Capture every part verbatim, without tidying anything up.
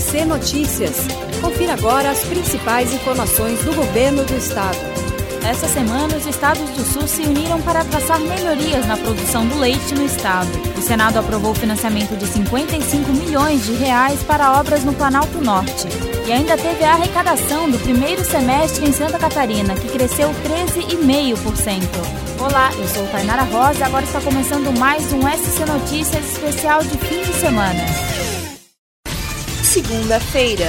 S C Notícias. Confira agora as principais informações do governo do estado. Essa semana, os estados do Sul se uniram para traçar melhorias na produção do leite no estado. O Senado aprovou o financiamento de cinquenta e cinco milhões de reais para obras no Planalto Norte. E ainda teve a arrecadação do primeiro semestre em Santa Catarina, que cresceu treze vírgula cinco por cento. Olá, eu sou Tainara Rosa e agora está começando mais um S C Notícias especial de fim de semana. Segunda-feira.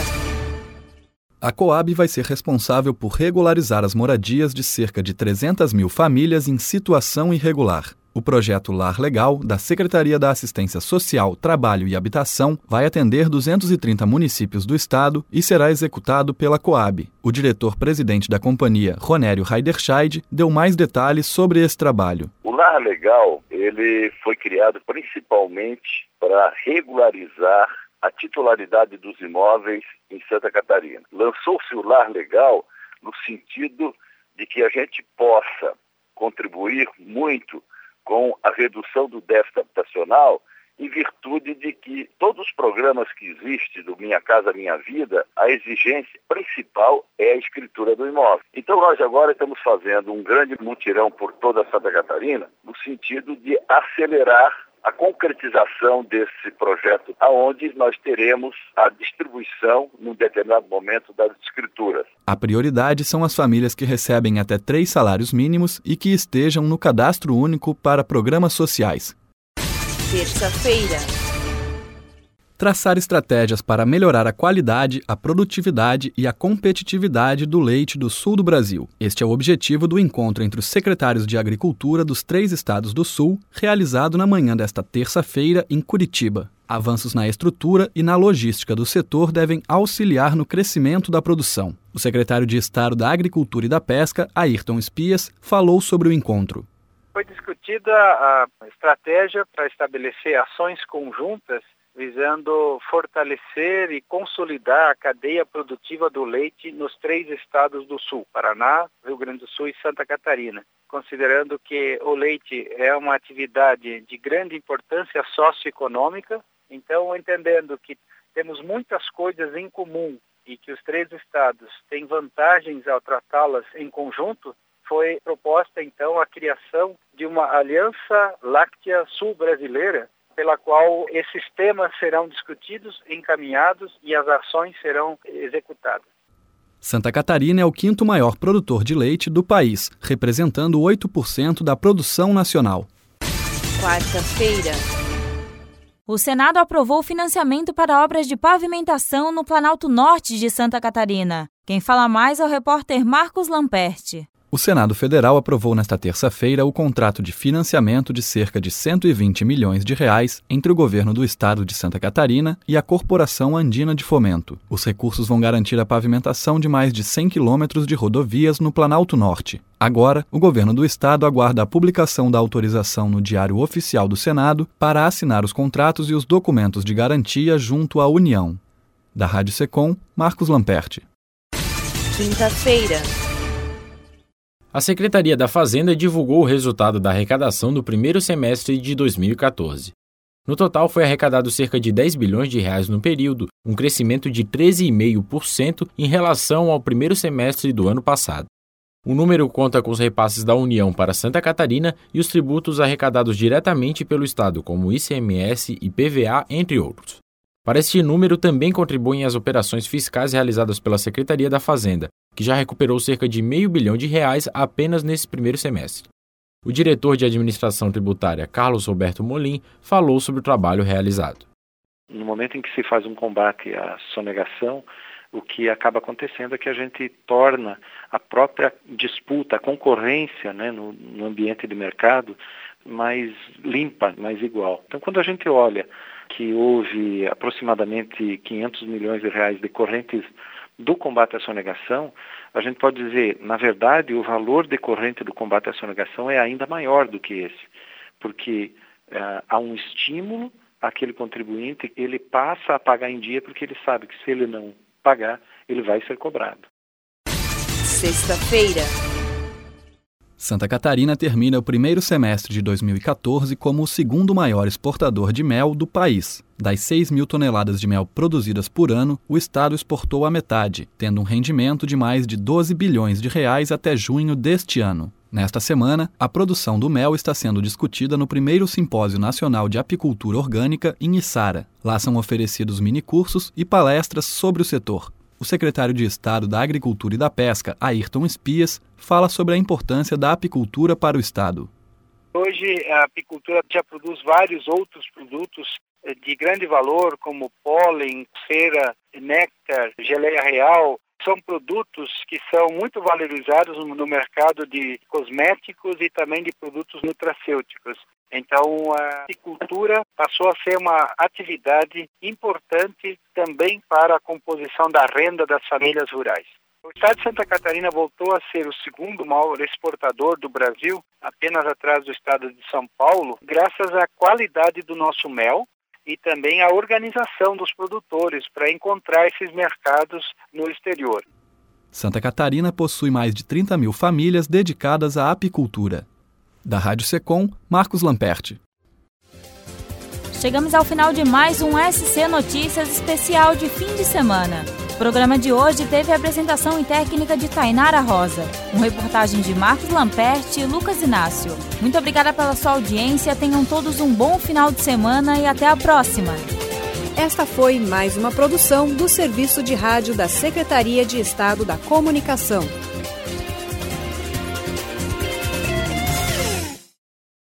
A Coab vai ser responsável por regularizar as moradias de cerca de trezentas mil famílias em situação irregular. O projeto Lar Legal, da Secretaria da Assistência Social, Trabalho e Habitação, vai atender duzentos e trinta municípios do estado e será executado pela Coab. O diretor-presidente da companhia, Ronério Heiderscheid, deu mais detalhes sobre esse trabalho. O Lar Legal, ele foi criado principalmente para regularizar a titularidade dos imóveis em Santa Catarina. Lançou-se o Lar Legal no sentido de que a gente possa contribuir muito com a redução do déficit habitacional, em virtude de que todos os programas que existem do Minha Casa Minha Vida, a exigência principal é a escritura do imóvel. Então nós agora estamos fazendo um grande mutirão por toda Santa Catarina, no sentido de acelerar a concretização desse projeto, aonde nós teremos a distribuição, num determinado momento, das escrituras. A prioridade são as famílias que recebem até três salários mínimos e que estejam no cadastro único para programas sociais. Terça-feira. Traçar estratégias para melhorar a qualidade, a produtividade e a competitividade do leite do sul do Brasil. Este é o objetivo do encontro entre os secretários de Agricultura dos três estados do sul, realizado na manhã desta terça-feira em Curitiba. Avanços na estrutura e na logística do setor devem auxiliar no crescimento da produção. O secretário de Estado da Agricultura e da Pesca, Ayrton Espias, falou sobre o encontro. Foi discutida a estratégia para estabelecer ações conjuntas visando fortalecer e consolidar a cadeia produtiva do leite nos três estados do Sul, Paraná, Rio Grande do Sul e Santa Catarina, considerando que o leite é uma atividade de grande importância socioeconômica. Então, entendendo que temos muitas coisas em comum e que os três estados têm vantagens ao tratá-las em conjunto, foi proposta, então, a criação de uma Aliança Láctea Sul-Brasileira, pela qual esses temas serão discutidos, encaminhados e as ações serão executadas. Santa Catarina é o quinto maior produtor de leite do país, representando oito por cento da produção nacional. Quarta-feira. O Senado aprovou o financiamento para obras de pavimentação no Planalto Norte de Santa Catarina. Quem fala mais é o repórter Marcos Lamperti. O Senado Federal aprovou nesta terça-feira o contrato de financiamento de cerca de cento e vinte milhões de reais entre o governo do estado de Santa Catarina e a Corporação Andina de Fomento. Os recursos vão garantir a pavimentação de mais de cem quilômetros de rodovias no Planalto Norte. Agora, o governo do estado aguarda a publicação da autorização no Diário Oficial do Senado para assinar os contratos e os documentos de garantia junto à União. Da Rádio Secom, Marcos Lamperti. Quinta-feira. A Secretaria da Fazenda divulgou o resultado da arrecadação do primeiro semestre de dois mil e quatorze. No total, foi arrecadado cerca de dez bilhões de reais no período, um crescimento de treze vírgula cinco por cento em relação ao primeiro semestre do ano passado. O número conta com os repasses da União para Santa Catarina e os tributos arrecadados diretamente pelo Estado, como I C M S e P V A, entre outros. Para este número também contribuem as operações fiscais realizadas pela Secretaria da Fazenda, que já recuperou cerca de meio bilhão de reais apenas nesse primeiro semestre. O diretor de Administração Tributária, Carlos Roberto Molim, falou sobre o trabalho realizado. No momento em que se faz um combate à sonegação, o que acaba acontecendo é que a gente torna a própria disputa, a concorrência, né, no, no ambiente de mercado mais limpa, mais igual. Então, quando a gente olha que houve aproximadamente quinhentos milhões de reais decorrentes do combate à sonegação, a gente pode dizer, na verdade, o valor decorrente do combate à sonegação é ainda maior do que esse, porque uh, há um estímulo àquele contribuinte, ele passa a pagar em dia porque ele sabe que se ele não pagar, ele vai ser cobrado. Sexta-feira. Santa Catarina termina o primeiro semestre de dois mil e quatorze como o segundo maior exportador de mel do país. Das seis mil toneladas de mel produzidas por ano, o estado exportou a metade, tendo um rendimento de mais de doze bilhões de reais até junho deste ano. Nesta semana, a produção do mel está sendo discutida no primeiro Simpósio Nacional de Apicultura Orgânica em Içara. Lá são oferecidos minicursos e palestras sobre o setor. O secretário de Estado da Agricultura e da Pesca, Ayrton Espias, fala sobre a importância da apicultura para o estado. Hoje a apicultura já produz vários outros produtos de grande valor, como pólen, cera, néctar, geleia real. São produtos que são muito valorizados no mercado de cosméticos e também de produtos nutracêuticos. Então, a apicultura passou a ser uma atividade importante também para a composição da renda das famílias rurais. O estado de Santa Catarina voltou a ser o segundo maior exportador do Brasil, apenas atrás do estado de São Paulo, graças à qualidade do nosso mel e também à organização dos produtores para encontrar esses mercados no exterior. Santa Catarina possui mais de trinta mil famílias dedicadas à apicultura. Da Rádio Secom, Marcos Lamperti. Chegamos ao final de mais um S C Notícias especial de fim de semana. O programa de hoje teve a apresentação e técnica de Tainara Rosa, com reportagem de Marcos Lamperti e Lucas Inácio. Muito obrigada pela sua audiência, tenham todos um bom final de semana e até a próxima. Esta foi mais uma produção do Serviço de Rádio da Secretaria de Estado da Comunicação.